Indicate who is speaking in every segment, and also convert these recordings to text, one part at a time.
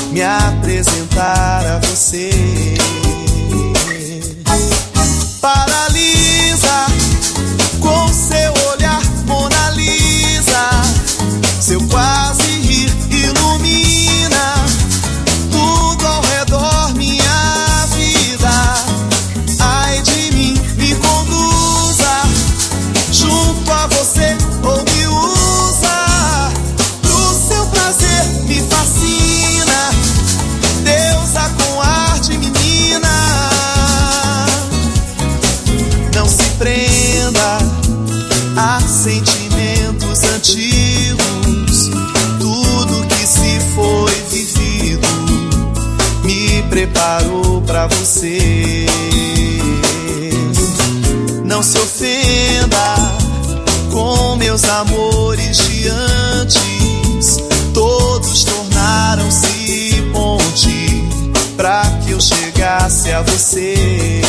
Speaker 1: me apresentar a você. Paralisa com seu olhar, Mona Lisa. Seu quase rir ilumina tudo ao redor, minha vida. Ai de mim, me conduza junto a você ou me usa pro seu prazer, me fascina. Deusa com arte, menina. Não se prenda a sentimentos antigos. Tudo que se foi vivido me preparou pra você. Não se ofenda com meus amores de antes. Todos tornaram-se ponte pra que eu chegasse a você.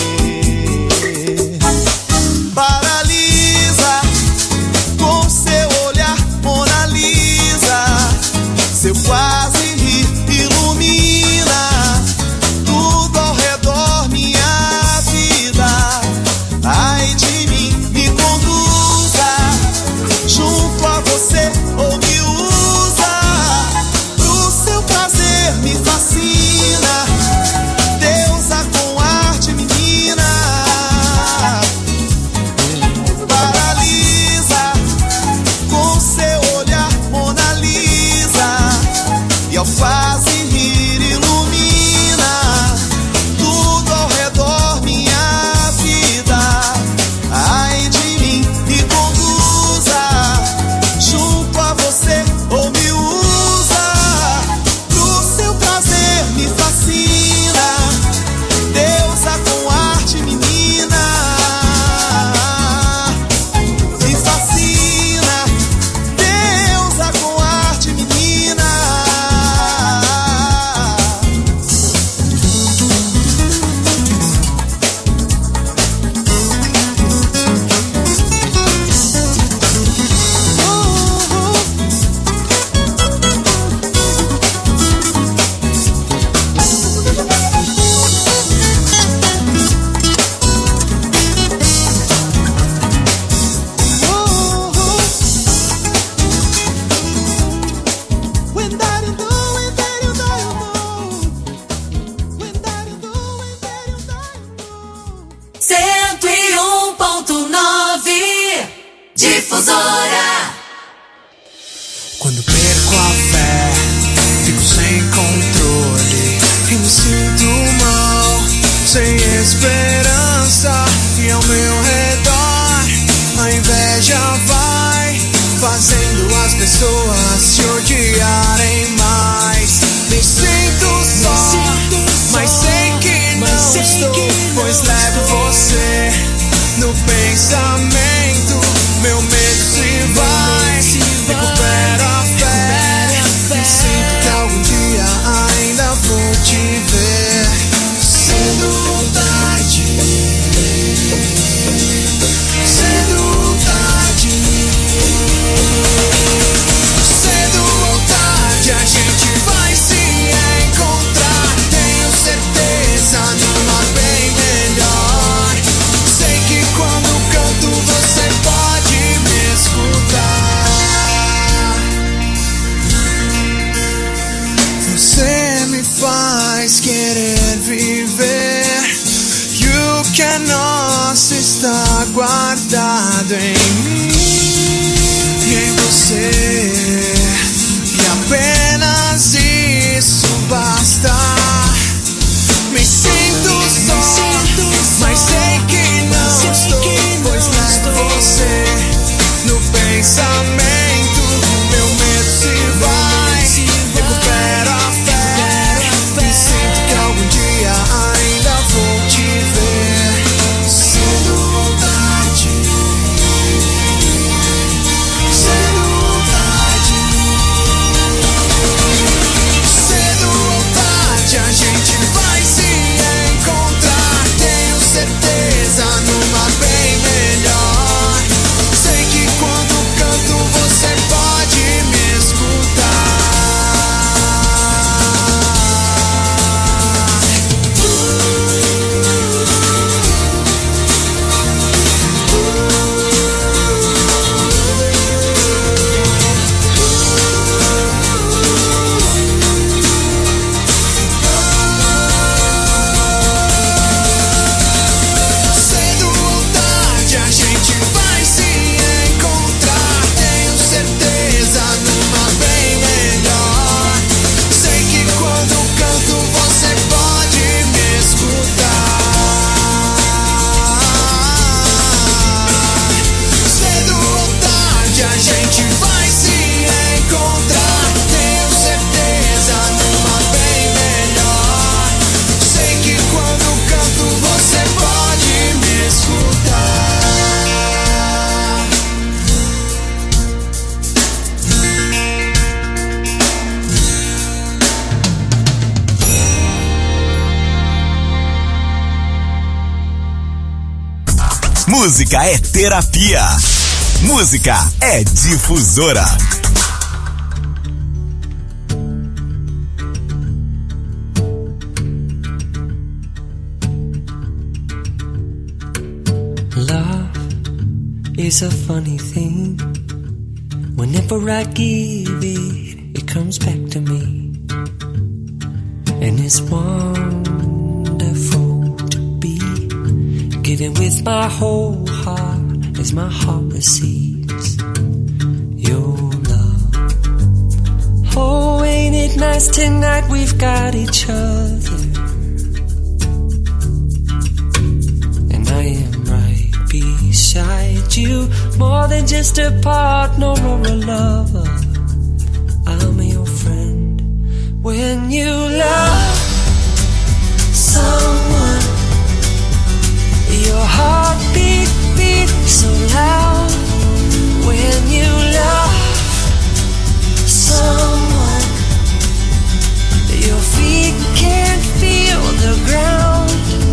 Speaker 1: Paralisa com seu olhar, Mona Lisa. Seu quase rir ilumina tudo ao redor, minha vida. Ai de mim, me conduza junto a você ou me usa pro seu prazer, me fascina. Deusa com arte, menina. Paralisa com seu olhar, Mona Lisa. E ao quase rir ilumina tudo ao redor, minha vida. Ai de mim, me conduza junto a você ou me usa pro seu prazer, me fascina. Deusa com arte, menina. Me fascina. Deusa com arte, menina. When that you do, when that you die, you know. When that you do, when that you die, you know.
Speaker 2: 101.9 Difusora.
Speaker 3: Quando perco a fé, fico sem controle e me sinto mal, sem esperança. E ao meu redor a inveja vai fazendo as pessoas se odiarem mais. Me sinto só, mas sei que não estou, pois levo você no pensamento. Meu medo se vai, recupero a fé. E sinto que algum dia ainda vou te ver. Cedo ou tarde, cedo ou tarde, cedo ou tarde a gente vai se encontrar. Tenho certeza, numa bem melhor. Sei que quando canto você pode me escutar. Você me faz querer viver. E o que é nosso está guardado em mim e em você. E apenas isso basta. Me sinto só, mas sei que não estou, pois levo você no pensamento. Meu medo se vai, recupero a fé. E sinto que algum dia ainda vou te ver. Cedo ou tarde, cedo ou tarde.
Speaker 4: Música é terapia. Música é Difusora.
Speaker 5: Love is a funny thing. Whenever I give it, it comes back to me. And it's wonderful to be giving with my whole heart as my heart receives your love. Oh, ain't it nice tonight we've got each other. And I am right beside you, more than just a partner or a lover. I'm your friend. When you love someone, your heartbeat beats so loud. When you love someone, your feet can't feel the ground.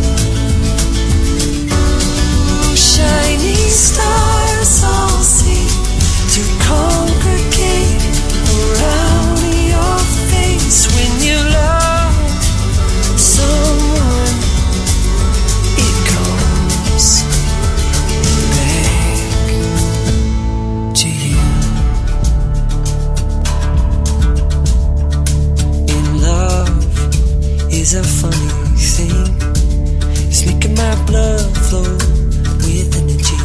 Speaker 5: Shining stars all seem to congregate around your face. When you love someone, it comes back to you. In love is a funny thing. It's making my blood flow with energy,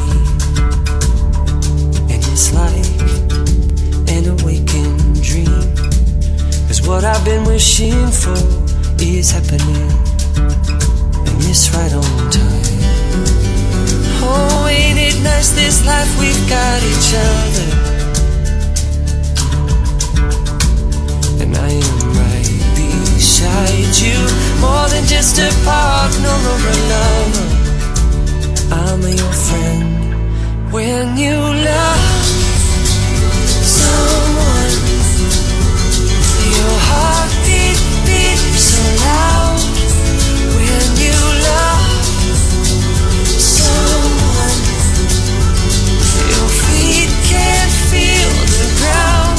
Speaker 5: and it's like an awakened dream. 'Cause what I've been wishing for is happening, and it's right on time. Oh, ain't it nice this life we've got each other. And I am right beside you, more than just a partner or a lover. I'm your friend. When you love someone, your heartbeat beats so loud. When you love someone, your feet can't feel the ground.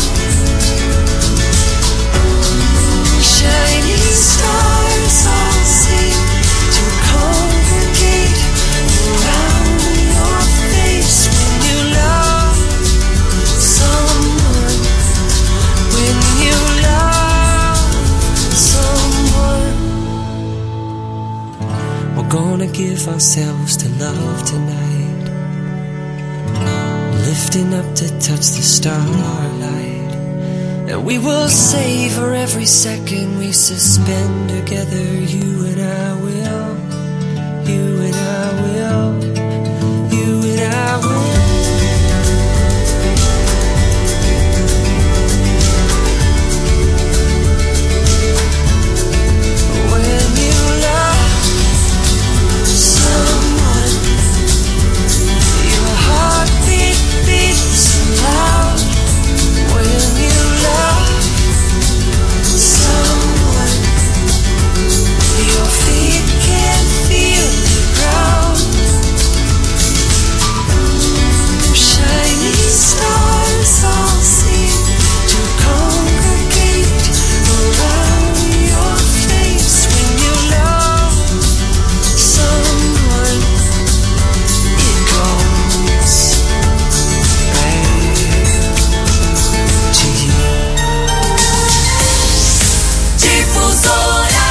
Speaker 5: Shining stars all seem to congregate around your face. When you love someone, when you love someone, we're gonna give ourselves to love tonight, lifting up to touch the starlight. And we will savor every second we suspend together. You and I will, you and I will, you and I will. When you love someone, your heartbeat beats so loud. When you love someone, your feet can't feel the ground. Shining stars all seem to congregate around your face. When you love someone, it goes back to you.
Speaker 2: Difusora.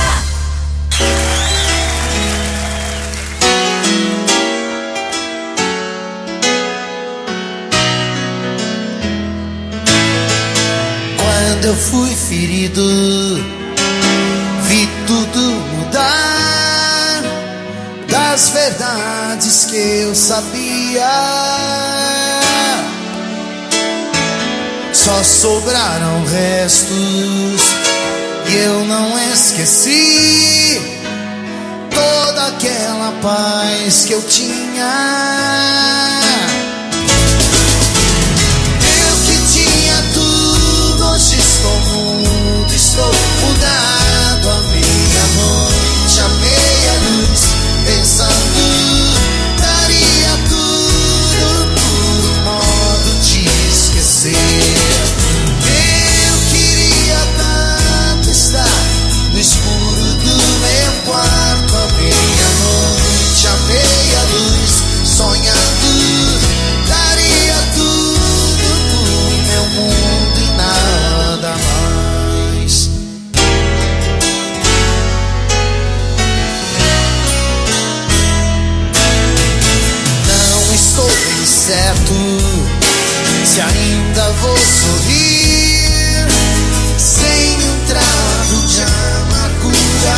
Speaker 6: Quando eu fui ferido, vi tudo mudar. Das verdades que eu sabia, só sobraram restos. E eu não esqueci toda aquela paz que eu tinha. Eu que tinha tudo, hoje estou mudo, estou mudado. A meia-noite, a meia-luz, pensando, daria tudo se ainda vou sorrir sem um trago de amargura.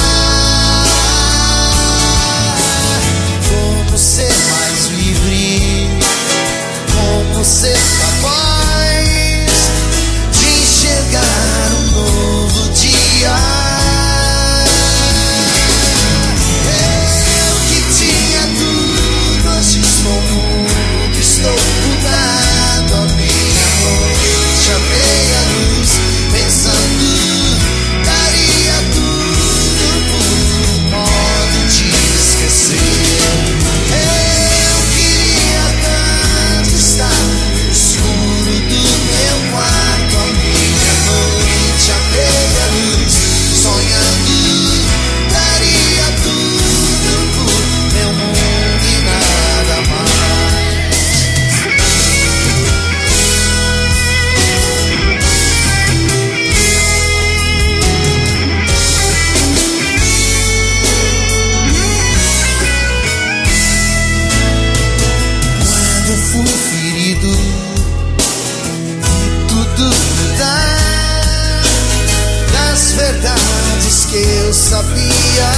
Speaker 6: Como ser mais livre, como ser capaz de enxergar um novo dia. Eu que tinha tudo, hoje estou mudo, estou mudado. A minha noite, a meia luz, pensando, daria tudo por um modo de esquecer. Eu queria tanto estar no escuro do meu quarto, a minha noite, a meia luz, sonhando, daria tudo por meu mundo e nada mais. Quando eu fui ferido e tudo mudar, das verdades que eu sabia,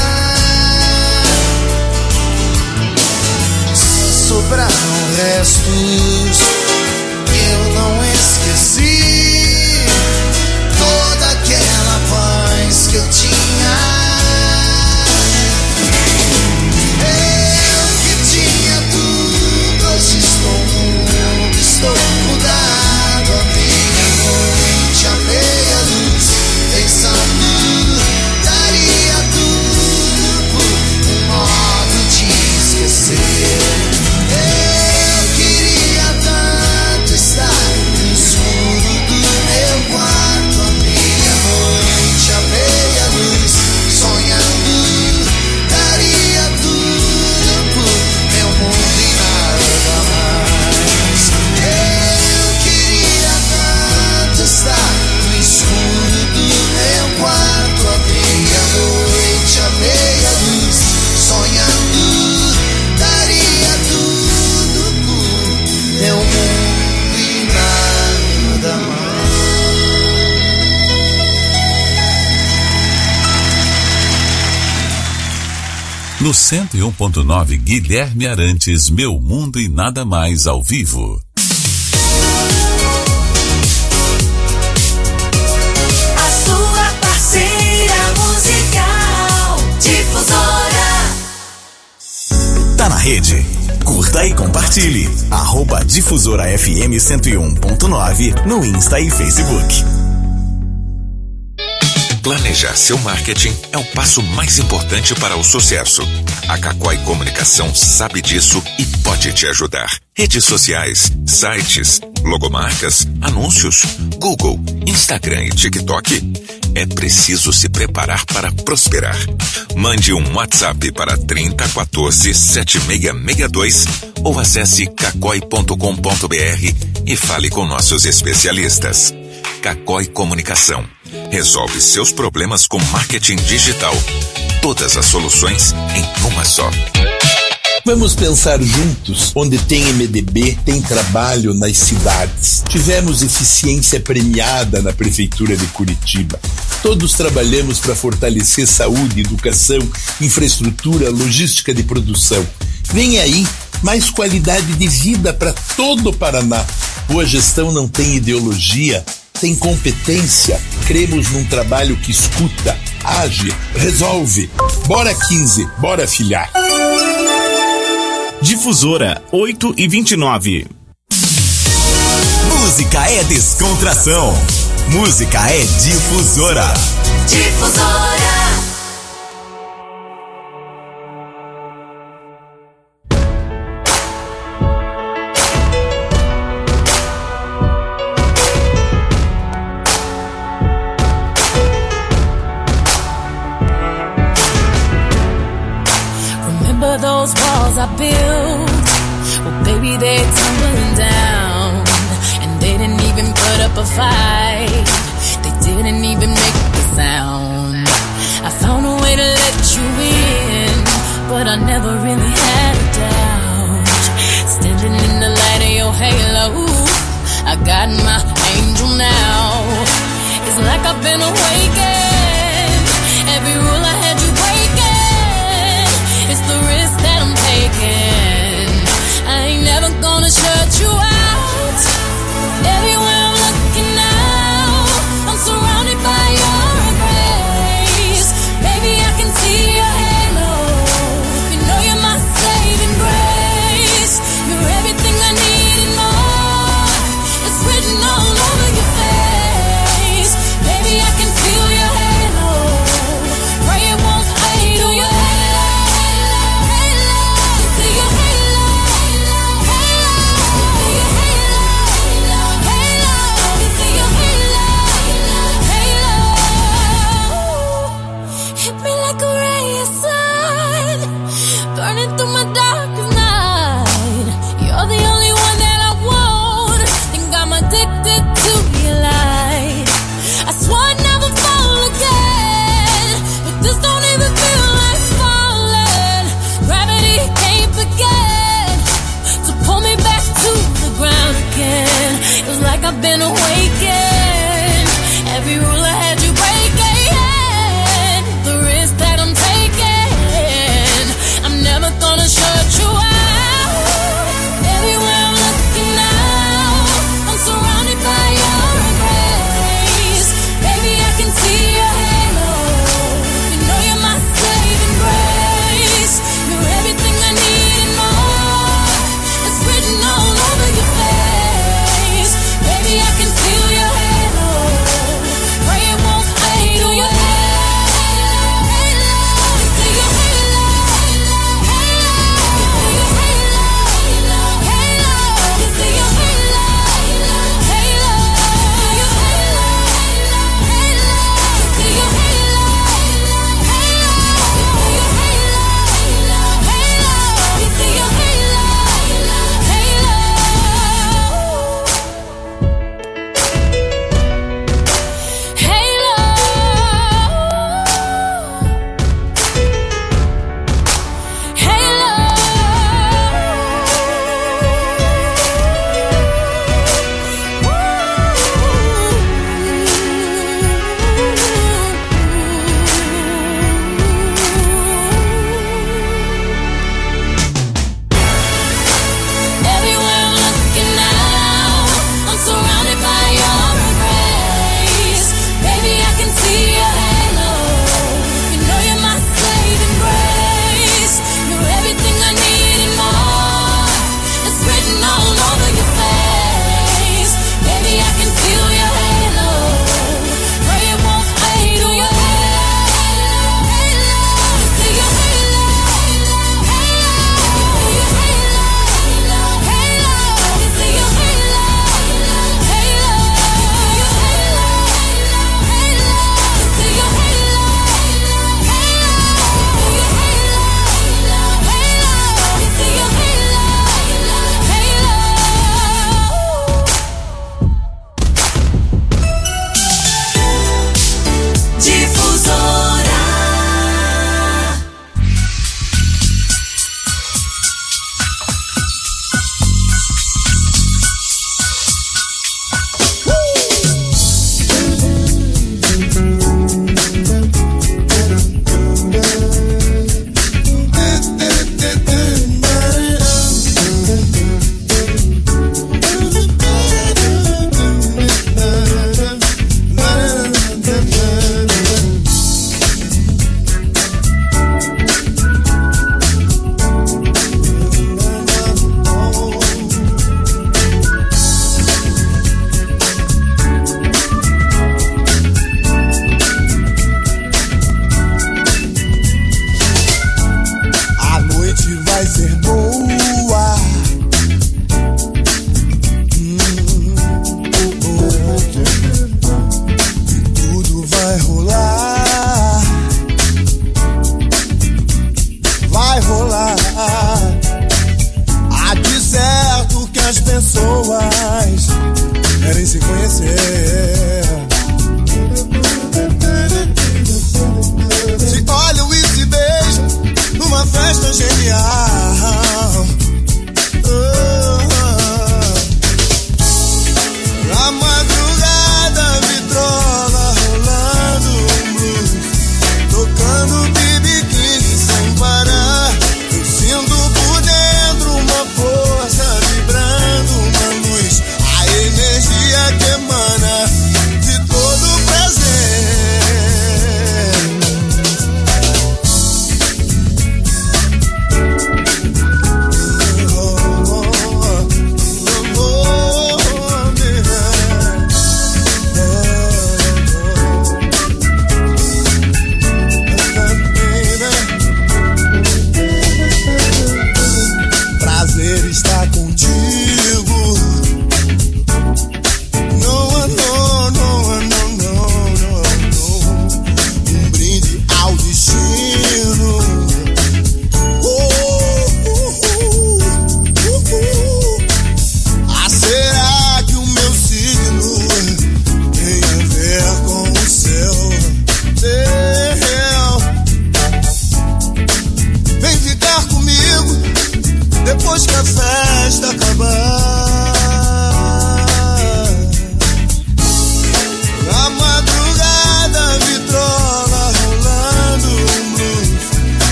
Speaker 6: só sobraram restos que eu não esqueci. Toda aquela paz que eu tinha. Eu que tinha tudo, hoje estou mudo, estou mudado. A minha noite, a meia luz, pensando, daria tudo por um modo de esquecer. Eu queria tanto estar no escuro do meu quarto, a minha noite, a meia luz, sonhando, daria tudo por meu mundo e nada mais. Eu queria tanto estar no escuro do meu quarto, a minha noite, a meia luz, sonhando, daria tudo por meu mundo e nada mais.
Speaker 7: No 101.9, Guilherme Arantes, Meu Mundo e Nada Mais ao vivo.
Speaker 2: A sua parceira musical, Difusora.
Speaker 4: Tá na rede? Curta e compartilhe. @Difusora FM 101.9 no Insta e Facebook.
Speaker 8: Planejar seu marketing é o passo mais importante para o sucesso. A Cacói Comunicação sabe disso e pode te ajudar. Redes sociais, sites, logomarcas, anúncios, Google, Instagram e TikTok. É preciso se preparar para prosperar. Mande um WhatsApp para 3014 7662 ou acesse cacoi.com.br e fale com nossos especialistas. Cacói Comunicação. Resolve seus problemas com marketing digital. Todas as soluções em uma só.
Speaker 9: Vamos pensar juntos. Onde tem MDB, tem trabalho nas cidades. Tivemos eficiência premiada na Prefeitura de Curitiba. Todos trabalhamos para fortalecer saúde, educação, infraestrutura, logística de produção. Vem aí mais qualidade de vida para todo o Paraná. Boa gestão não tem ideologia, tem competência. Cremos num trabalho que escuta, age, resolve. Bora 15, bora filhar.
Speaker 10: Difusora 8:29.
Speaker 4: Música é descontração. Música é Difusora.
Speaker 2: Difusora.
Speaker 11: Remember those walls I built? Well, baby, they're tumbling down. And they didn't even put up a fight. They didn't even make a sound. I found a way to let you in, but I never really had a doubt. Standing in the light of your halo, got my angel now. It's like I've been awakened. Every rule I had you breaking. It's the risk that I'm taking. I ain't never gonna shut you out. Everywhere I'm looking now, I'm surrounded by your grace. Baby, I can see your halo. You know you're my saving grace. You're everything I need and more. It's written all over your face. Baby, I can feel your halo.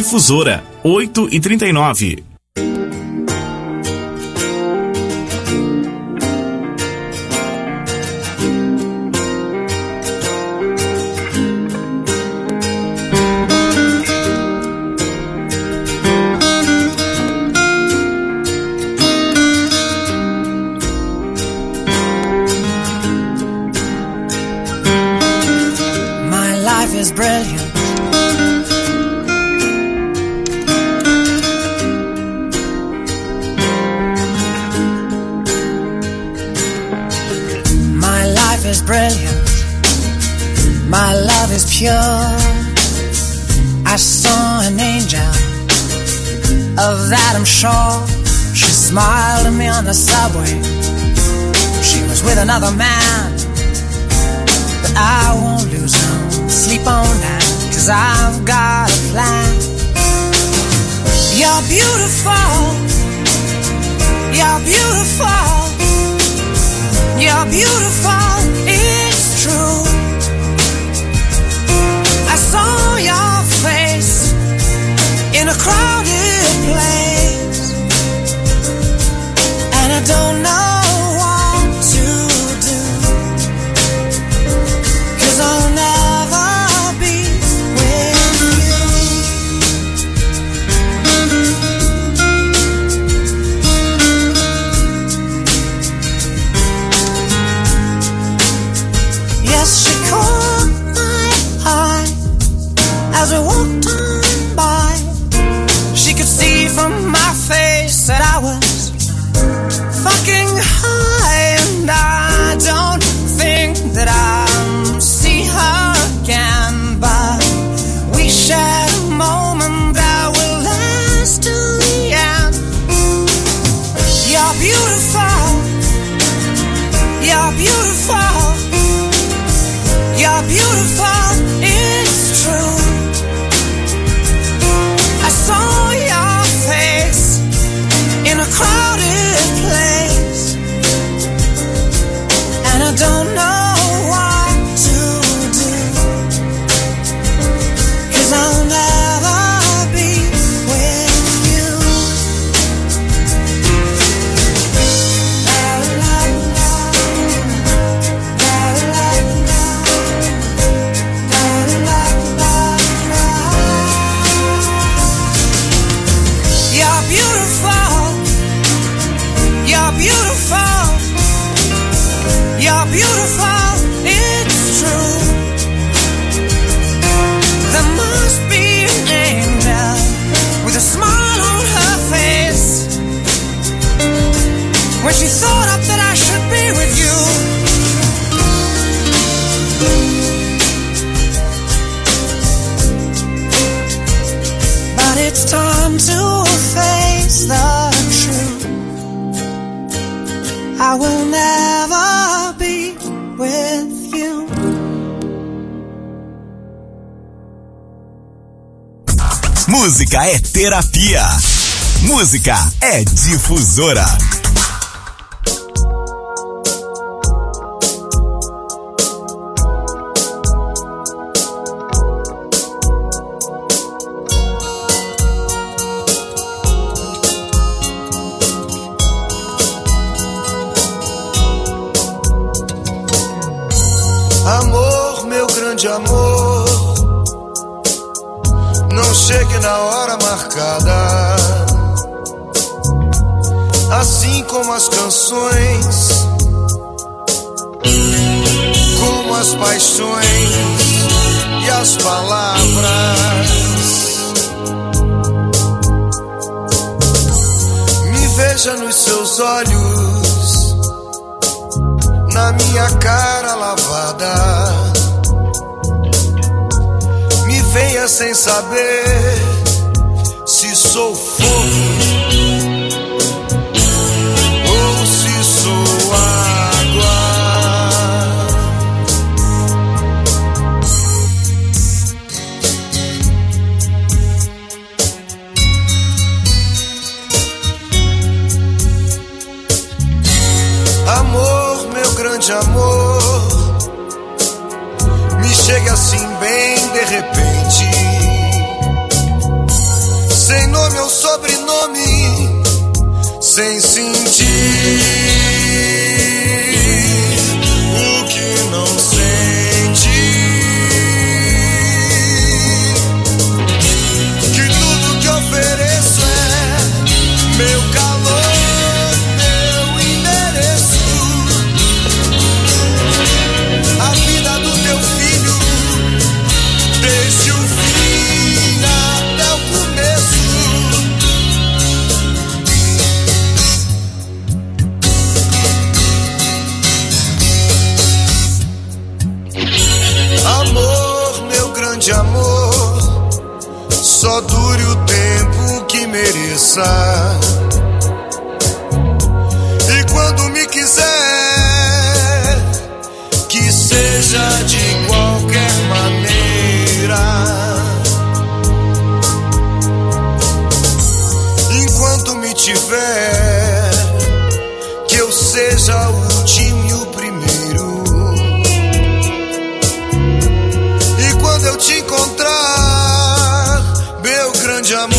Speaker 10: Difusora, 8h39.
Speaker 5: Is brilliant. My life is brilliant. My love is pure. I saw an angel, of that I'm sure. She smiled at me on the subway. She was with another man, but I won't lose no sleep on that, 'cause I've got a plan. You're beautiful. You're beautiful. You're beautiful. It's true. I saw your face in a crowded place, and I don't know what to do, 'cause I'll never as we walked on by. She could see from my face that I was fucking high, and I don't think that I'll see her again, but we shared a moment that will last till the end. You're beautiful. You're beautiful. You're beautiful. It's true. I saw your face in a crowded place, and I don't know what to do, 'cause I'll never be with you. You're beautiful. You're beautiful. You're beautiful. It's true. There must be an angel with a smile on her face when she thought up that I should be with you. But it's time to face the truth. I will never be with you.
Speaker 4: Música é terapia. Música é Difusora.
Speaker 6: Amor, meu grande amor, não chegue na hora marcada. Assim como as canções, como as paixões e as palavras. Me veja nos seus olhos, na minha cara lavada. Me venha sem saber se sou fogo ou se sou água. Amor, meu grande amor, me chega assim bem de repente. sem nome ou sobrenome, sem sentir o que não sente. Que tudo que ofereço é meu calor, meu endereço, a vida do teu filho, desde o fim até o começo. Amor, meu grande amor, só dure o tempo que mereça. E quando me quiser, que seja de qualquer maneira. Enquanto me tiver, que eu seja o último e o primeiro. E quando eu te encontrar, meu grande amor,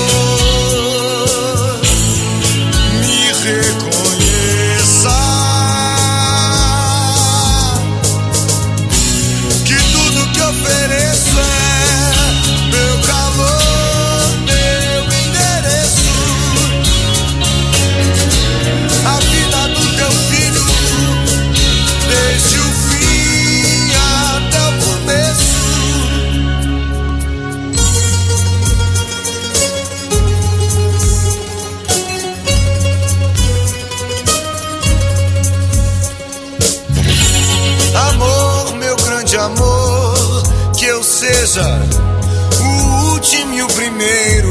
Speaker 6: me reconheça. Que tudo que ofereço é meu calor, meu endereço, a vida do teu filho, desde o fim até o começo. Amor, meu grande amor, que eu seja o último e o primeiro.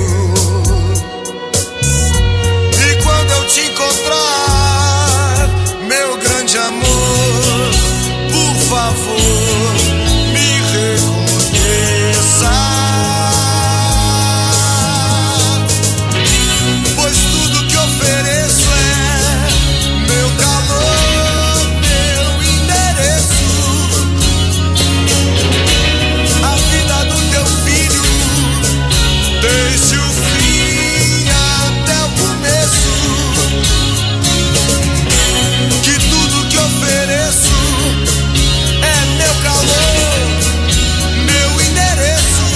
Speaker 6: E quando eu te encontrar, meu grande amor, por favor, me reconheça. Pois tudo que ofereço é meu calor, meu endereço, a vida do teu filho, desde o fim até o começo. Que tudo que ofereço é meu calor, meu endereço,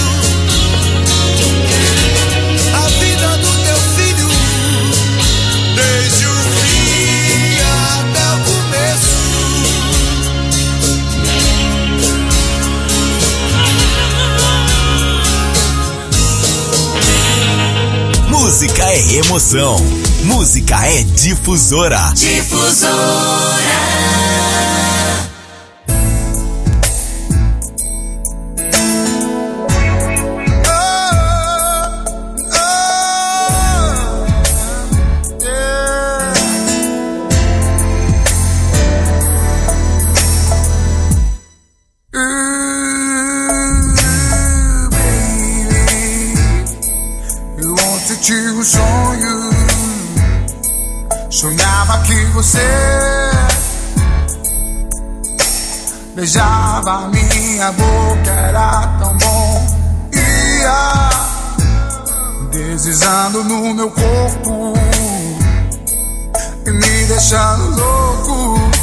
Speaker 6: a vida do teu filho, desde o fim até o começo.
Speaker 4: Música é emoção. Música é difusora.
Speaker 2: Difusora.
Speaker 12: Eu ontem tive um sonho, sonhava que você beijava minha boca, era tão bom. Ia deslizando no meu corpo e me deixando louco.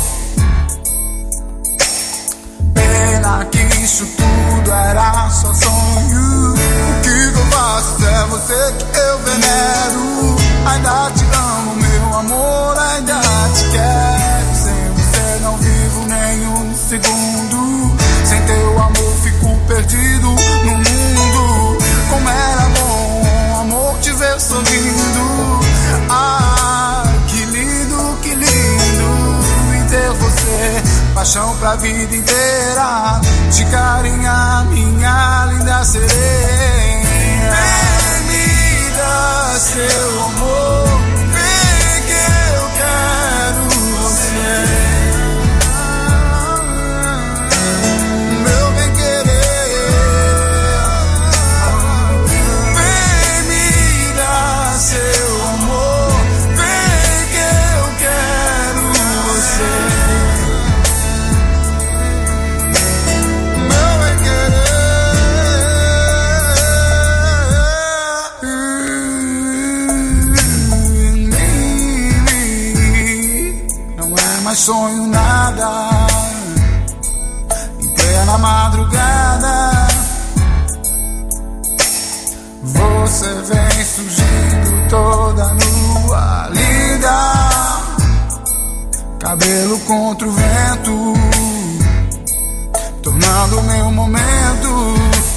Speaker 12: Pena que isso tudo era só sonho. O que eu faço é você que eu venero. Ainda te amo, meu amor, ainda te quero. Sem você não vivo nenhum segundo. Sem teu amor fico perdido no mundo. Como era bom, amor, te ver sorrindo. Ah, que lindo, e ter você, paixão pra vida inteira. De carinha, minha linda sereia. Vem me dar seu amor, vem que eu quero você. Meu bem querer, vem me dar seu amor, vem que eu quero você. Meu bem querer. nada. Em plena madrugada você vem surgindo toda nua, linda, cabelo contra o vento, tornando meu momento.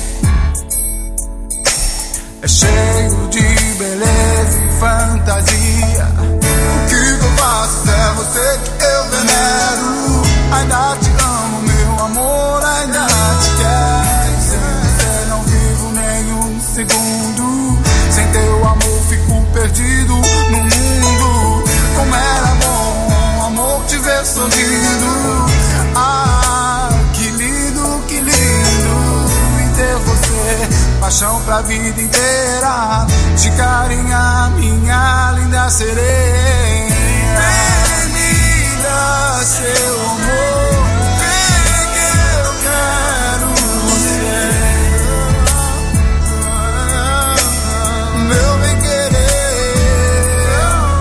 Speaker 12: É cheio de beleza e fantasia. O que eu faço é você que eu venero. Ainda te amo, meu amor, ainda te quero. Sem você não vivo nenhum segundo. Sem teu amor fico perdido no mundo. Como era bom, amor, te ver sorrindo. Ah, que lindo, em ter você. Paixão pra vida inteira. De carinha, minha linda sereia. Vem me dar seu amor. Vem que eu quero você. Meu bem querer.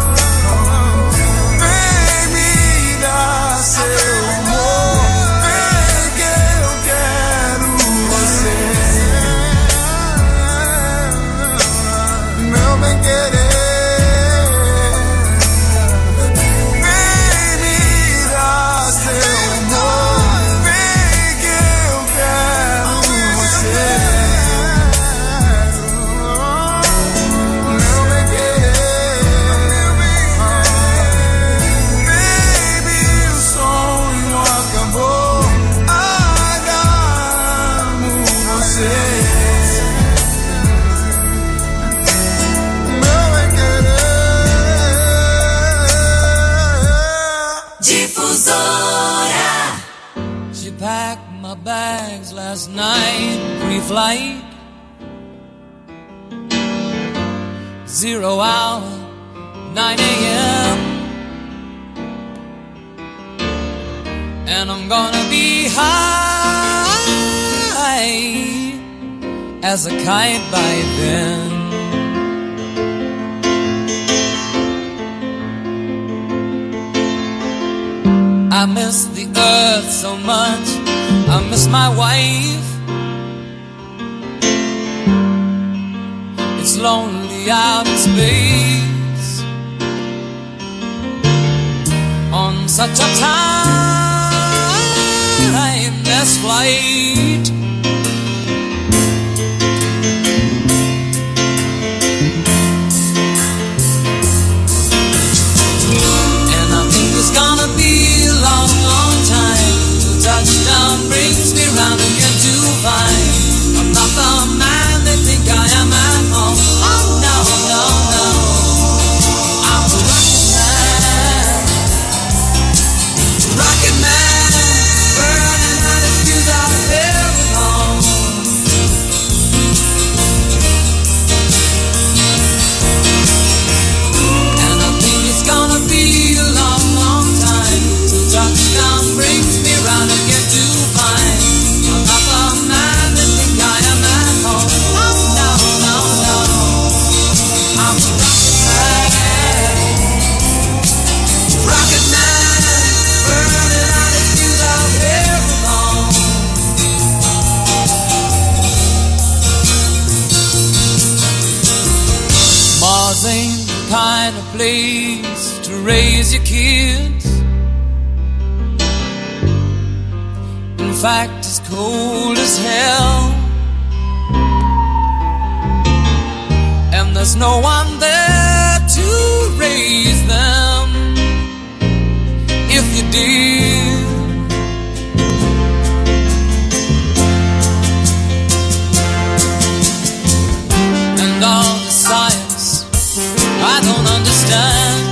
Speaker 12: Vem me dar seu amor. Vem que eu quero você. Meu bem querer. Vem me dar seu amor. Vem que eu quero você. Meu bem querer. Baby, o sonho acabou. Ainda amo você.
Speaker 2: Difusora.
Speaker 5: She packed my bags last night, pre-flight. 0 hour, 9 a.m. And I'm gonna be high as a kite by then. I miss the earth so much. I miss my wife. It's lonely out in space on such a timeless flight. And I think it's gonna be a long, long time till touchdown brings me round again to find I'm not the man they think I am at home. Oh no, no, no, I'm a rocket man, burning out his fuse out of every home. And I think it's gonna be a long, long time till touchdown brings me round again to find I'm not the man they think I am at home. Oh no, no, no, I'm a rocket man, burning out his fuse out of every home. Mars ain't the kind of place to raise your kids. In fact, it's cold as hell. And there's no one there to raise them. If you did, and all the science I don't understand.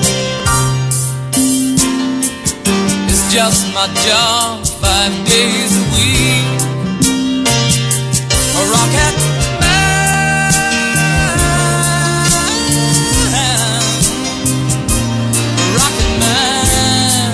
Speaker 5: It's just my job 5 days a week. A rocket man, a rocket man.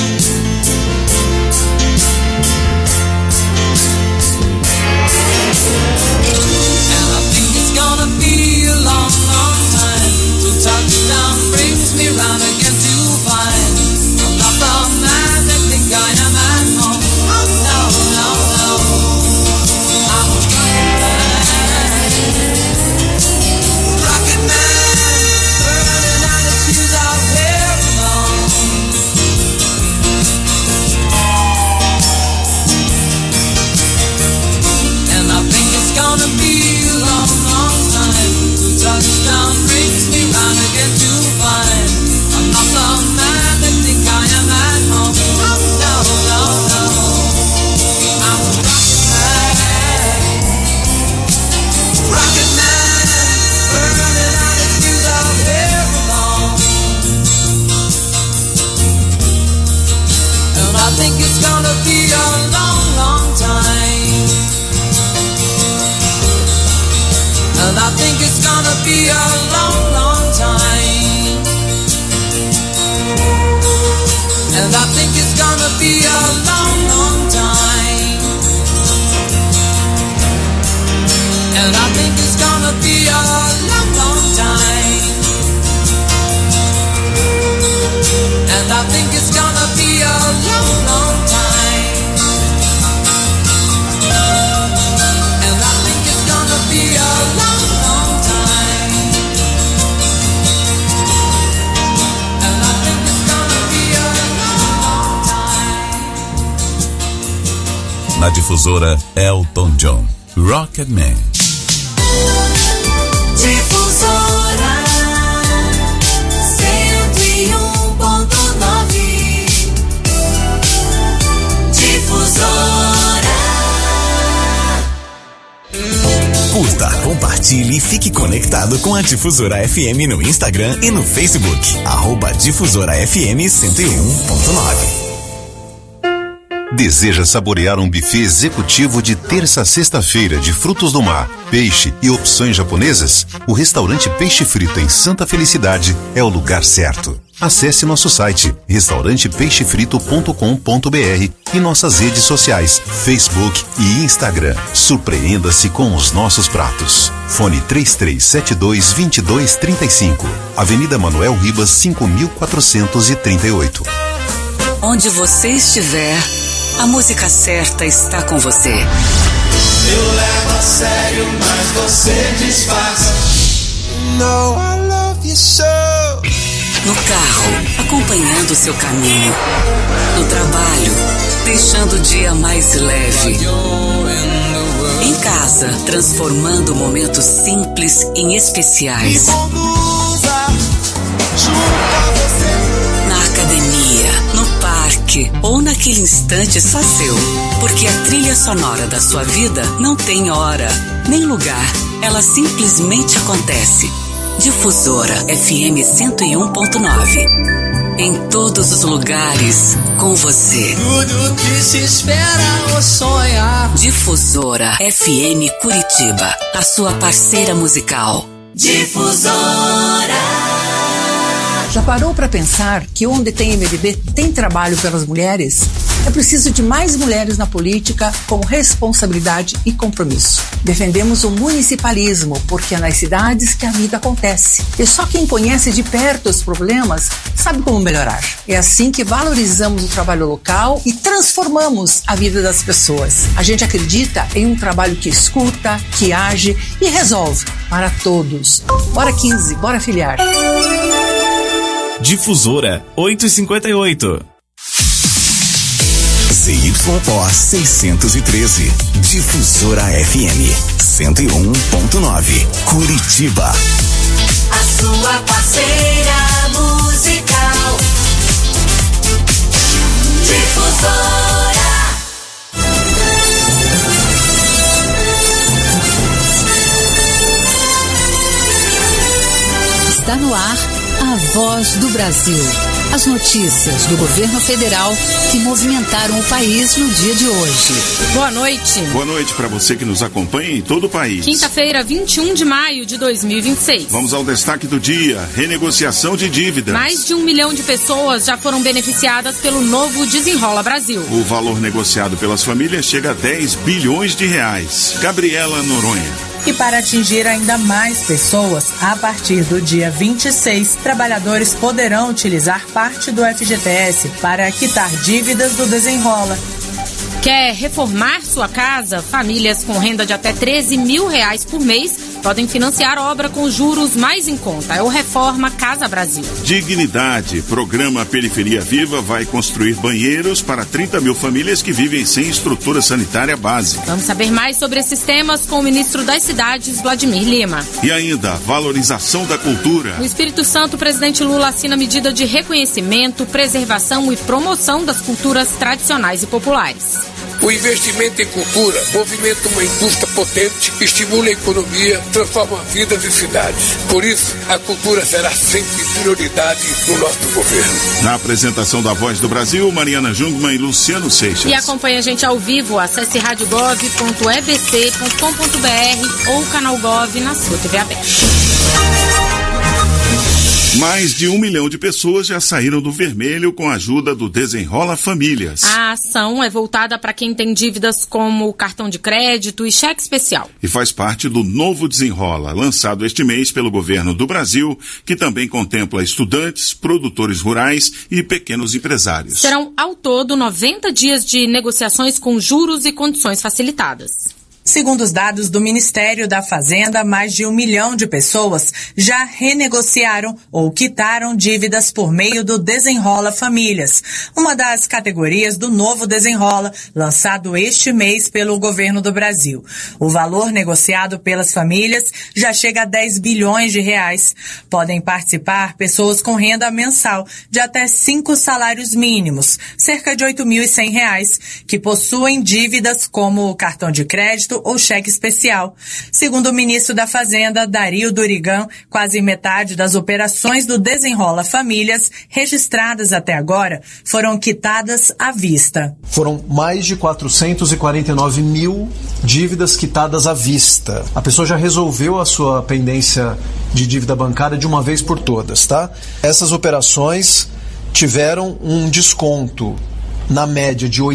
Speaker 5: And I think it's gonna be a long, long time till touchdown brings me round again to find I'm not the man that think I am. think it's gonna be a long, long time. And I think it's gonna be a long, long time. And I think it's gonna be a long, long time. And I think it's gonna be a long, long time. And I think it's gonna be a long, long time. And I think it's gonna be a long, long time. And I think it's gonna be a long, long time.
Speaker 7: Na Difusora, Elton John, Rocketman.
Speaker 2: Difusora 101.9. Difusora.
Speaker 4: Curta, compartilhe e fique conectado com a Difusora FM no Instagram e no Facebook. @Difusora FM 101.9.
Speaker 13: Deseja saborear um buffet executivo de terça a sexta-feira de frutos do mar, peixe e opções japonesas? O restaurante Peixe Frito em Santa Felicidade é o lugar certo. Acesse nosso site restaurantepeixefrito.com.br e nossas redes sociais, Facebook e Instagram. Surpreenda-se com os nossos pratos. Fone 3372-2235. Avenida Manuel Ribas, 5438.
Speaker 14: Onde você estiver, a música certa está com você.
Speaker 6: Eu levo a sério, mas você disfarça. No, I love you so.
Speaker 14: No carro, acompanhando seu caminho. No trabalho, deixando o dia mais leve. Em casa, transformando momentos simples em especiais. Na academia, no parque ou naquele instante só seu. Porque a trilha sonora da sua vida não tem hora, nem lugar. Ela simplesmente acontece. Difusora FM 101.9. Em todos os lugares, com você.
Speaker 5: Tudo que se espera ou sonha.
Speaker 14: Difusora FM Curitiba, a sua parceira musical.
Speaker 2: Difusora.
Speaker 15: Já parou para pensar que onde tem MDB tem trabalho pelas mulheres? É preciso de mais mulheres na política com responsabilidade e compromisso. Defendemos o municipalismo porque é nas cidades que a vida acontece. E só quem conhece de perto os problemas sabe como melhorar. É assim que valorizamos o trabalho local e transformamos a vida das pessoas. A gente acredita em um trabalho que escuta, que age e resolve para todos. Bora 15, bora filiar.
Speaker 10: Difusora 8h58.
Speaker 4: ZYO 613. Difusora FM 101.9. Curitiba.
Speaker 2: A sua parceira musical. Difusora.
Speaker 16: Está no ar a Voz do Brasil. As notícias do governo federal que movimentaram o país no dia de hoje.
Speaker 17: Boa noite.
Speaker 18: Boa noite para você que nos acompanha em todo o país.
Speaker 17: Quinta-feira, 21 de maio de 2026.
Speaker 18: Vamos ao destaque do dia: renegociação de dívidas.
Speaker 17: Mais de 1 milhão de pessoas já foram beneficiadas pelo novo Desenrola Brasil.
Speaker 18: O valor negociado pelas famílias chega a 10 bilhões de reais. Gabriela Noronha.
Speaker 19: E para atingir ainda mais pessoas, a partir do dia 26, trabalhadores poderão utilizar parte do FGTS para quitar dívidas do Desenrola.
Speaker 17: Quer reformar sua casa? Famílias com renda de até R$13 mil por mês podem financiar obra com juros mais em conta. É o Reforma Casa Brasil.
Speaker 18: Dignidade. Programa Periferia Viva vai construir banheiros para 30 mil famílias que vivem sem estrutura sanitária básica.
Speaker 17: Vamos saber mais sobre esses temas com o ministro das Cidades, Vladimir Lima.
Speaker 18: E ainda, valorização da cultura.
Speaker 17: No Espírito Santo, o presidente Lula assina medida de reconhecimento, preservação e promoção das culturas tradicionais e populares.
Speaker 20: O investimento em cultura movimenta uma indústria potente, estimula a economia, transforma vidas e cidades. Por isso, a cultura será sempre prioridade no nosso governo.
Speaker 18: Na apresentação da Voz do Brasil, Mariana Jungmann e Luciano Seixas.
Speaker 17: E acompanhe a gente ao vivo, acesse radiogov.ebc.com.br ou canal Gov na sua TV aberta.
Speaker 18: Mais de 1 milhão de pessoas já saíram do vermelho com a ajuda do Desenrola Famílias.
Speaker 17: A ação é voltada para quem tem dívidas como cartão de crédito e cheque especial.
Speaker 18: E faz parte do novo Desenrola, lançado este mês pelo governo do Brasil, que também contempla estudantes, produtores rurais e pequenos empresários.
Speaker 17: Serão, ao todo, 90 dias de negociações com juros e condições facilitadas.
Speaker 19: Segundo os dados do Ministério da Fazenda, mais de 1 milhão de pessoas já renegociaram ou quitaram dívidas por meio do Desenrola Famílias, uma das categorias do novo Desenrola, lançado este mês pelo governo do Brasil. O valor negociado pelas famílias já chega a 10 bilhões de reais. Podem participar pessoas com renda mensal de até 5 salários mínimos, cerca de R$ 8.100, que possuem dívidas como cartão de crédito ou cheque especial. Segundo o ministro da Fazenda, Dario Durigan, quase metade das operações do Desenrola Famílias registradas até agora foram quitadas à vista.
Speaker 21: Foram mais de 449 mil dívidas quitadas à vista. A pessoa já resolveu a sua pendência de dívida bancária de uma vez por todas, tá? Essas operações tiveram um desconto na média de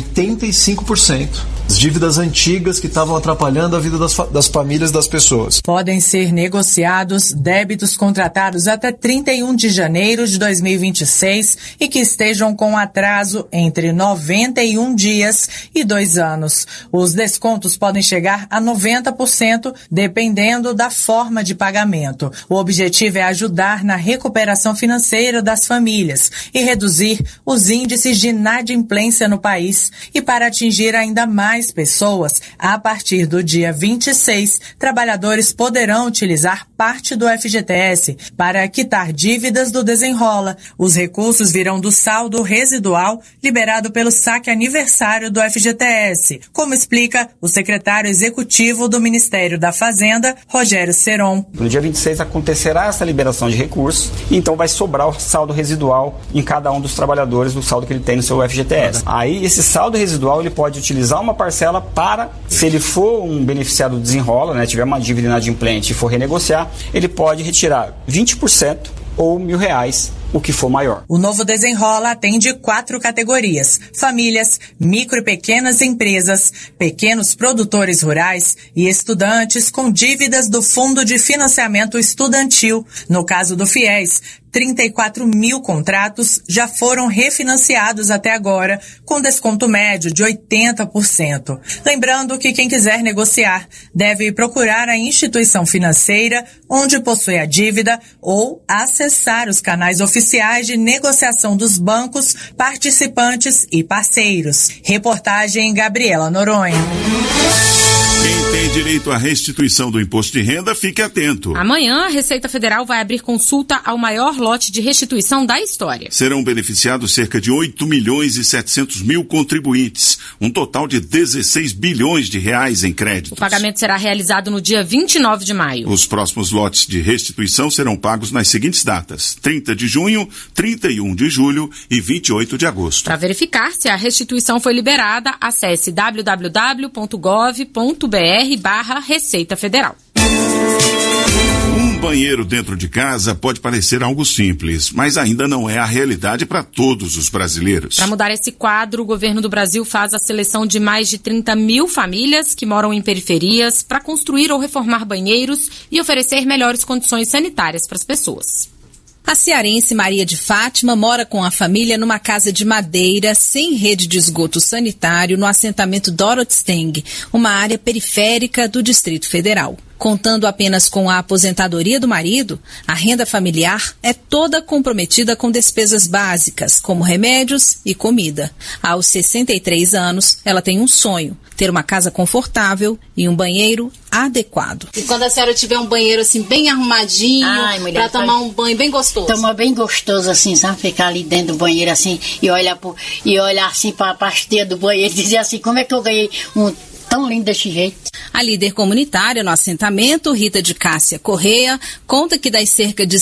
Speaker 21: 85%. As dívidas antigas que estavam atrapalhando a vida das famílias das pessoas.
Speaker 19: Podem ser negociados débitos contratados até 31 de janeiro de 2026 e que estejam com atraso entre 91 dias e 2 anos. Os descontos podem chegar a 90%, dependendo da forma de pagamento. O objetivo é ajudar na recuperação financeira das famílias e reduzir os índices de inadimplência no país. E para atingir ainda mais pessoas, a partir do dia 26, trabalhadores poderão utilizar parte do FGTS para quitar dívidas do Desenrola. Os recursos virão do saldo residual liberado pelo saque aniversário do FGTS, como explica o secretário executivo do Ministério da Fazenda, Rogério Seron.
Speaker 22: No dia 26 acontecerá essa liberação de recursos, então vai sobrar o saldo residual em cada um dos trabalhadores do saldo que ele tem no seu FGTS. Aí esse saldo residual ele pode utilizar uma parcela para, se ele for um beneficiário do Desenrola, né, tiver uma dívida inadimplente e for renegociar, ele pode retirar 20% ou R$1.000, o que for maior.
Speaker 19: O novo Desenrola atende 4 categorias: famílias, micro e pequenas empresas, pequenos produtores rurais e estudantes com dívidas do Fundo de Financiamento Estudantil. No caso do FIES, 34 mil contratos já foram refinanciados até agora, com desconto médio de 80%. Lembrando que quem quiser negociar deve procurar a instituição financeira onde possui a dívida ou acessar os canais oficiais de negociação dos bancos, participantes e parceiros. Reportagem Gabriela Noronha.
Speaker 18: Quem tem direito à restituição do imposto de renda, fique atento.
Speaker 17: Amanhã, a Receita Federal vai abrir consulta ao maior lote de restituição da história.
Speaker 18: Serão beneficiados cerca de 8 milhões e 700 mil contribuintes, um total de 16 bilhões de reais em créditos.
Speaker 17: O pagamento será realizado no dia 29 de maio.
Speaker 18: Os próximos lotes de restituição serão pagos nas seguintes datas: 30 de junho, 31 de julho e 28 de agosto.
Speaker 17: Para verificar se a restituição foi liberada, acesse www.gov.br/Receita Federal.
Speaker 18: Um banheiro dentro de casa pode parecer algo simples, mas ainda não é a realidade para todos os brasileiros.
Speaker 17: Para mudar esse quadro, o governo do Brasil faz a seleção de mais de 30 mil famílias que moram em periferias para construir ou reformar banheiros e oferecer melhores condições sanitárias para as pessoas.
Speaker 16: A cearense Maria de Fátima mora com a família numa casa de madeira sem rede de esgoto sanitário no assentamento Dorothy Steng, uma área periférica do Distrito Federal. Contando apenas com a aposentadoria do marido, a renda familiar é toda comprometida com despesas básicas, como remédios e comida. Aos 63 anos, ela tem um sonho: ter uma casa confortável e um banheiro adequado.
Speaker 1: E quando a senhora tiver um banheiro assim bem arrumadinho, para tomar um banho bem gostoso?
Speaker 3: Tomar bem gostoso assim, sabe? Ficar ali dentro do banheiro assim e olhar assim para a esteira do banheiro e dizer assim, como é que eu ganhei um tão lindo desse jeito?
Speaker 16: A líder comunitária no assentamento, Rita de Cássia Correia, conta que das cerca de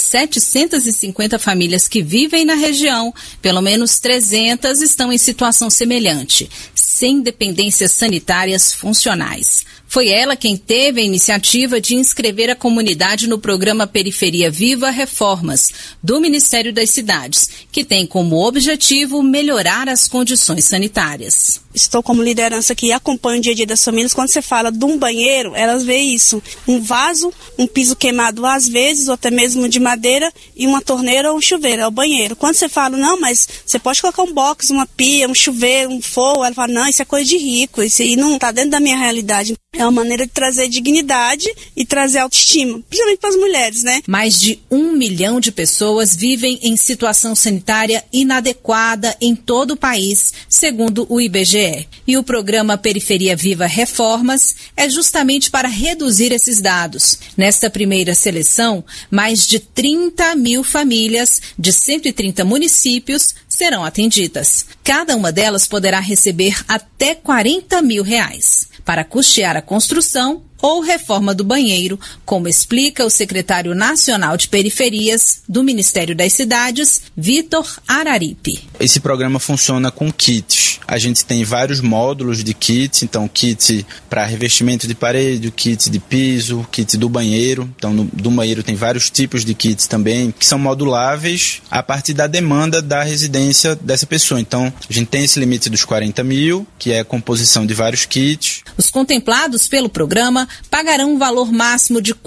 Speaker 16: 750 famílias que vivem na região, pelo menos 300 estão em situação semelhante, sem dependências sanitárias funcionais. Foi ela quem teve a iniciativa de inscrever a comunidade no programa Periferia Viva Reformas, do Ministério das Cidades, que tem como objetivo melhorar as condições sanitárias.
Speaker 23: Estou como liderança que acompanha o dia a dia das famílias. Quando você fala de um banheiro, elas veem isso: um vaso, um piso queimado às vezes, ou até mesmo de madeira, e uma torneira ou um chuveiro, é o banheiro. Quando você fala, não, mas você pode colocar um box, uma pia, um chuveiro, um forro, ela fala, não, isso é coisa de rico, isso aí não está dentro da minha realidade. É uma maneira de trazer dignidade e trazer autoestima, principalmente para as mulheres, né?
Speaker 16: Mais de 1 milhão de pessoas vivem em situação sanitária inadequada em todo o país, segundo o IBGE. E o programa Periferia Viva Reformas é justamente para reduzir esses dados. Nesta primeira seleção, mais de 30 mil famílias de 130 municípios serão atendidas. Cada uma delas poderá receber até R$40 mil para custear a construção ou reforma do banheiro, como explica o secretário nacional de periferias do Ministério das Cidades, Vitor Araripe.
Speaker 24: Esse programa funciona com kits. A gente tem vários módulos de kits, então kit para revestimento de parede, kit de piso, kit do banheiro. Então do banheiro tem vários tipos de kits também, que são moduláveis a partir da demanda da residência dessa pessoa. Então a gente tem esse limite dos 40 mil, que é a composição de vários kits.
Speaker 16: Os contemplados pelo programa pagarão um valor máximo de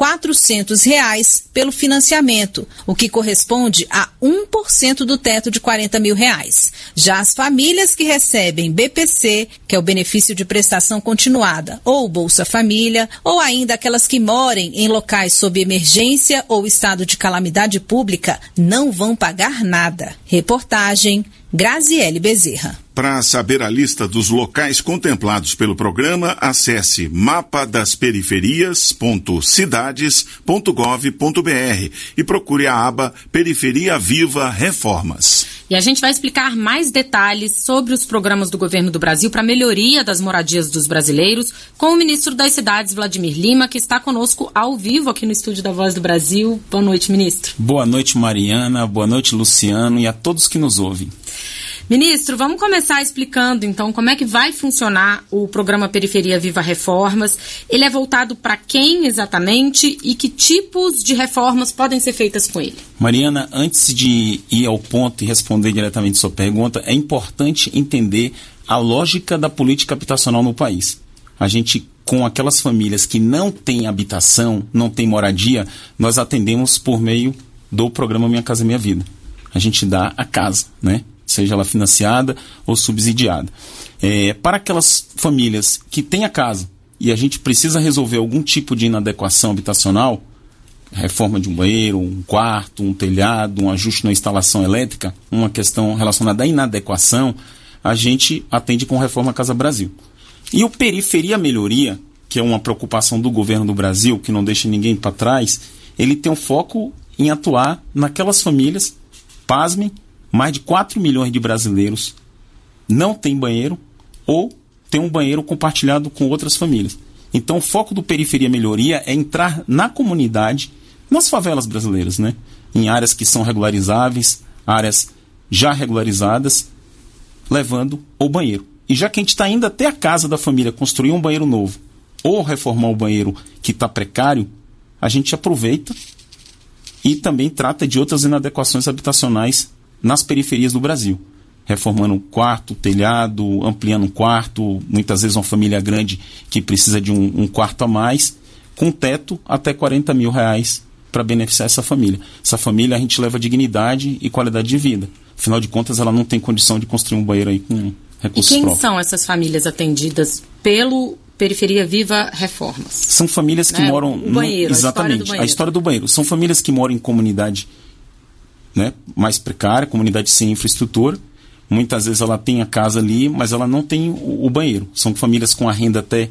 Speaker 16: R$400 pelo financiamento, o que corresponde a 1% do teto de R$40 mil. Já as famílias que recebem BPC, que é o benefício de prestação continuada, ou Bolsa Família, ou ainda aquelas que morem em locais sob emergência ou estado de calamidade pública, não vão pagar nada. Reportagem Graziele Bezerra.
Speaker 18: Para saber a lista dos locais contemplados pelo programa, acesse mapadasperiferias.cidades.gov.br e procure a aba Periferia Viva Reformas.
Speaker 17: E a gente vai explicar mais detalhes sobre os programas do governo do Brasil para a melhoria das moradias dos brasileiros com o ministro das Cidades, Vladimir Lima, que está conosco ao vivo aqui no estúdio da Voz do Brasil. Boa noite, ministro.
Speaker 10: Boa noite, Mariana. Boa noite, Luciano, e a todos que nos ouvem.
Speaker 17: Ministro, vamos começar explicando, então, como é que vai funcionar o programa Periferia Viva Reformas. Ele é voltado para quem exatamente e que tipos de reformas podem ser feitas com ele?
Speaker 10: Mariana, antes de ir ao ponto e responder diretamente a sua pergunta, é importante entender a lógica da política habitacional no país. A gente, com aquelas famílias que não têm habitação, não têm moradia, nós atendemos por meio do programa Minha Casa Minha Vida. A gente dá a casa, né? Seja ela financiada ou subsidiada. Para aquelas famílias que têm a casa e a gente precisa resolver algum tipo de inadequação habitacional, reforma de um banheiro, um quarto, um telhado, um ajuste na instalação elétrica, uma questão relacionada à inadequação, a gente atende com Reforma Casa Brasil. E o Periferia Melhoria, que é uma preocupação do governo do Brasil, que não deixa ninguém para trás, ele tem um foco em atuar naquelas famílias, pasmem, mais de 4 milhões de brasileiros não têm banheiro ou têm um banheiro compartilhado com outras famílias. Então o foco do Periferia Melhoria é entrar na comunidade, nas favelas brasileiras, né? Em áreas que são regularizáveis, áreas já regularizadas, levando o banheiro. E já que a gente está indo até a casa da família construir um banheiro novo ou reformar o banheiro que está precário, a gente aproveita e também trata de outras inadequações habitacionais nas periferias do Brasil, reformando um quarto, telhado, ampliando um quarto, muitas vezes uma família grande que precisa de um quarto a mais, com teto até R$40 mil para beneficiar essa família. Essa família a gente leva dignidade e qualidade de vida. Afinal de contas, ela não tem condição de construir um banheiro aí com recursos próprios.
Speaker 17: E quem são essas famílias atendidas pelo Periferia Viva Reformas.
Speaker 10: São famílias que moram...
Speaker 17: O banheiro,
Speaker 10: exatamente, a história do banheiro. São famílias que moram em comunidade, né, mais precária, comunidade sem infraestrutura. Muitas vezes ela tem a casa ali, mas ela não tem o banheiro. São famílias com a renda até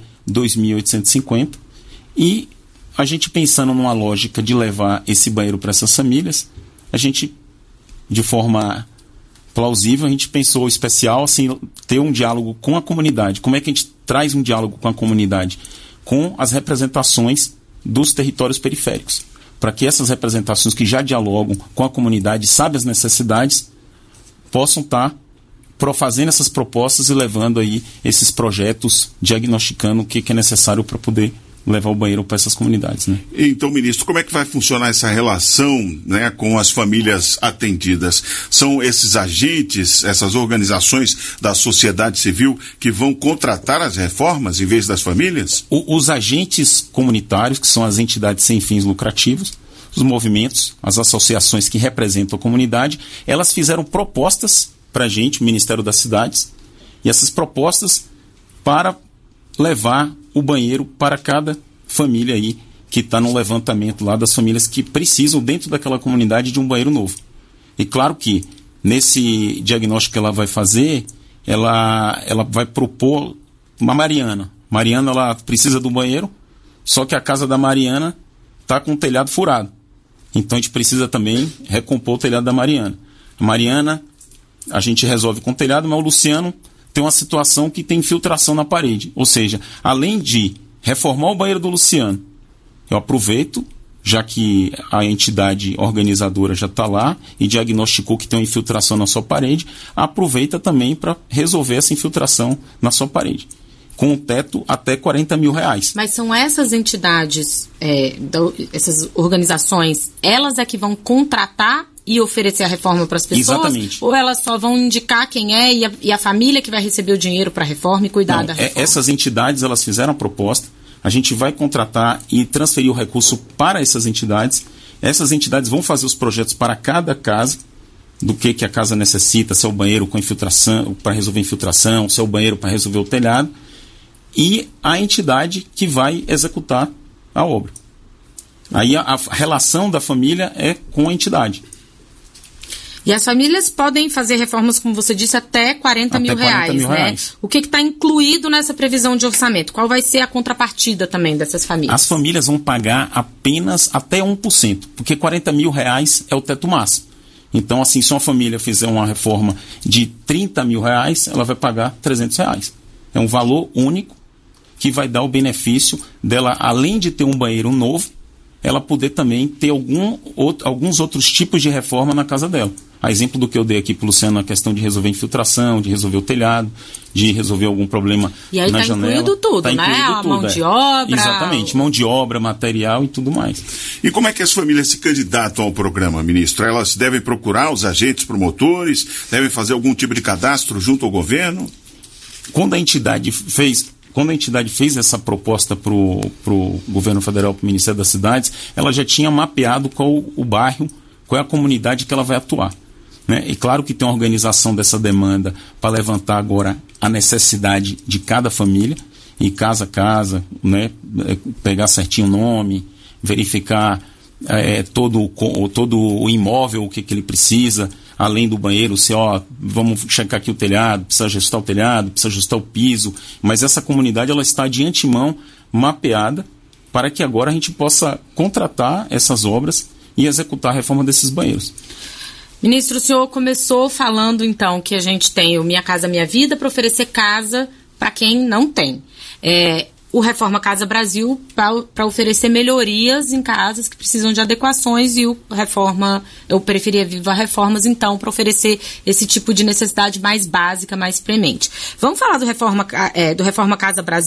Speaker 10: 2.850. E a gente pensando numa lógica de levar esse banheiro para essas famílias, a gente, de forma plausível, a gente pensou especial, assim, ter um diálogo com a comunidade. Como é que a gente traz um diálogo com a comunidade? Com as representações dos territórios periféricos. Para que essas representações que já dialogam com a comunidade, sabem as necessidades, possam estar fazendo essas propostas e levando aí esses projetos, diagnosticando o que é necessário para poder levar o banheiro para essas comunidades, né?
Speaker 18: Então, ministro, como é que vai funcionar essa relação, né, com as famílias atendidas? São esses agentes, essas organizações da sociedade civil que vão contratar as reformas em vez das famílias?
Speaker 10: Os agentes comunitários, que são as entidades sem fins lucrativos, os movimentos, as associações que representam a comunidade, elas fizeram propostas para a gente, o Ministério das Cidades, e essas propostas para levar o banheiro para cada família aí que está no levantamento lá das famílias que precisam dentro daquela comunidade de um banheiro novo. E claro que nesse diagnóstico que ela vai fazer, ela vai propor uma Mariana. Mariana, ela precisa do banheiro, só que a casa da Mariana está com o telhado furado. Então a gente precisa também recompor o telhado da Mariana. A Mariana, a gente resolve com o telhado, mas o Luciano tem uma situação que tem infiltração na parede. Ou seja, além de reformar o banheiro do Luciano, eu aproveito, já que a entidade organizadora já está lá e diagnosticou que tem uma infiltração na sua parede, aproveita também para resolver essa infiltração na sua parede, com um teto até R$40 mil.
Speaker 17: Mas são essas entidades, essas organizações, elas é que vão contratar e oferecer a reforma para as pessoas?
Speaker 10: Exatamente.
Speaker 17: Ou elas só vão indicar quem é e a família que vai receber o dinheiro para a reforma e cuidar da reforma?
Speaker 10: Essas entidades, elas fizeram a proposta, a gente vai contratar e transferir o recurso para essas entidades. Essas entidades vão fazer os projetos para cada casa, do que a casa necessita, se é o banheiro com infiltração, para resolver infiltração, se é o banheiro para resolver o telhado, e a entidade que vai executar a obra. Aí a relação da família é com a entidade.
Speaker 17: E as famílias podem fazer reformas, como você disse, até R$40 mil, né? O que está incluído nessa previsão de orçamento? Qual vai ser a contrapartida também dessas famílias?
Speaker 10: As famílias vão pagar apenas até 1%, porque R$40 mil é o teto máximo. Então, assim, se uma família fizer uma reforma de R$30 mil, ela vai pagar R$300. É um valor único que vai dar o benefício dela, além de ter um banheiro novo, ela poder também ter alguns outros tipos de reforma na casa dela. A exemplo do que eu dei aqui para o Luciano, a questão de resolver infiltração, de resolver o telhado, de resolver algum problema
Speaker 17: e aí
Speaker 10: na janela.
Speaker 17: Incluído tudo, né? A mão de obra.
Speaker 10: Exatamente, mão de obra, material e tudo mais.
Speaker 18: E como é que as famílias se candidatam ao programa, ministro? Elas devem procurar os agentes promotores, devem fazer algum tipo de cadastro junto ao governo?
Speaker 10: Quando a entidade fez essa proposta para o governo federal, para o Ministério das Cidades, ela já tinha mapeado qual o bairro, qual é a comunidade que ela vai atuar, né? E claro que tem uma organização dessa demanda para levantar agora a necessidade de cada família, e casa a casa, né? Pegar certinho o nome, verificar todo o imóvel, o que ele precisa, além do banheiro, vamos checar aqui o telhado, precisa ajustar o telhado, precisa ajustar o piso, mas essa comunidade ela está de antemão mapeada para que agora a gente possa contratar essas obras e executar a reforma desses banheiros.
Speaker 17: Ministro, o senhor começou falando então que a gente tem o Minha Casa Minha Vida para oferecer casa para quem não tem. O Reforma Casa Brasil para oferecer melhorias em casas que precisam de adequações, e o Periferia Viva Reformas, então, para oferecer esse tipo de necessidade mais básica, mais premente. Vamos falar do Reforma Casa Brasil.